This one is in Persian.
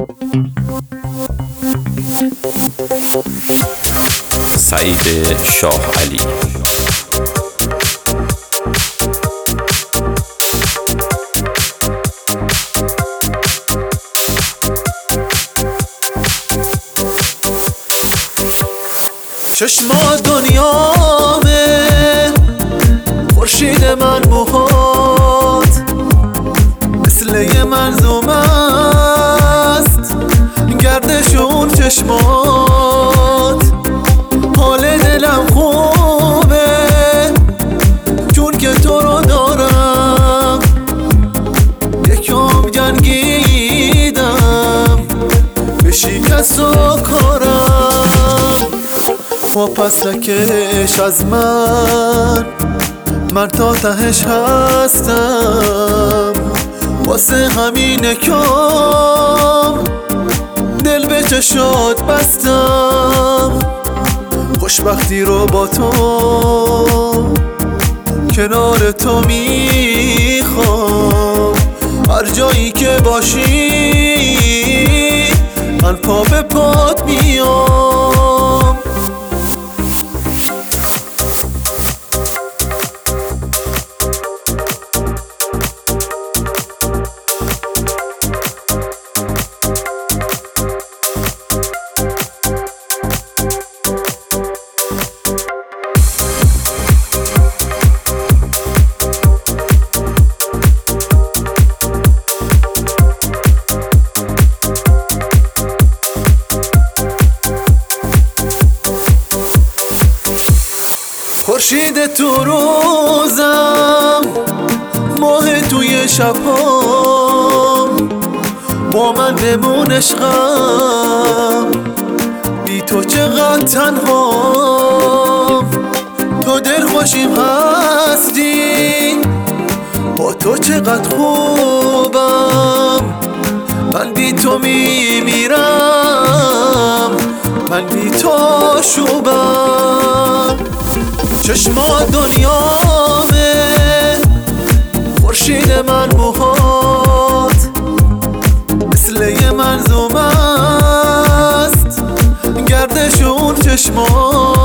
سعید شاه علی. چشما دنیامه، خورشید من موهات مثل یه منظومه است، گردش اون چشمات. حال دلم خوبه چون که تو رو دارم، یکم جنگیدم به شکست و کارم. و پس نکش از من تا تهش هستم، واسه همینه کم دل به چشات بستم. خوشبختی رو با تو کنار تو میخوام، هر جایی که باشی من پا به پات میام. خورشید تو روزم، ماه توی شبام، با من بمون عشقم، بی تو چقدر تنهام. تو دل خوشیم هستی، با تو چقدر خوبم. من بی تو میمیرم، من بی تو شوبم. چشما دنیامه، خورشید من موهات مثل یه منظومه است، گردش اون چشمات.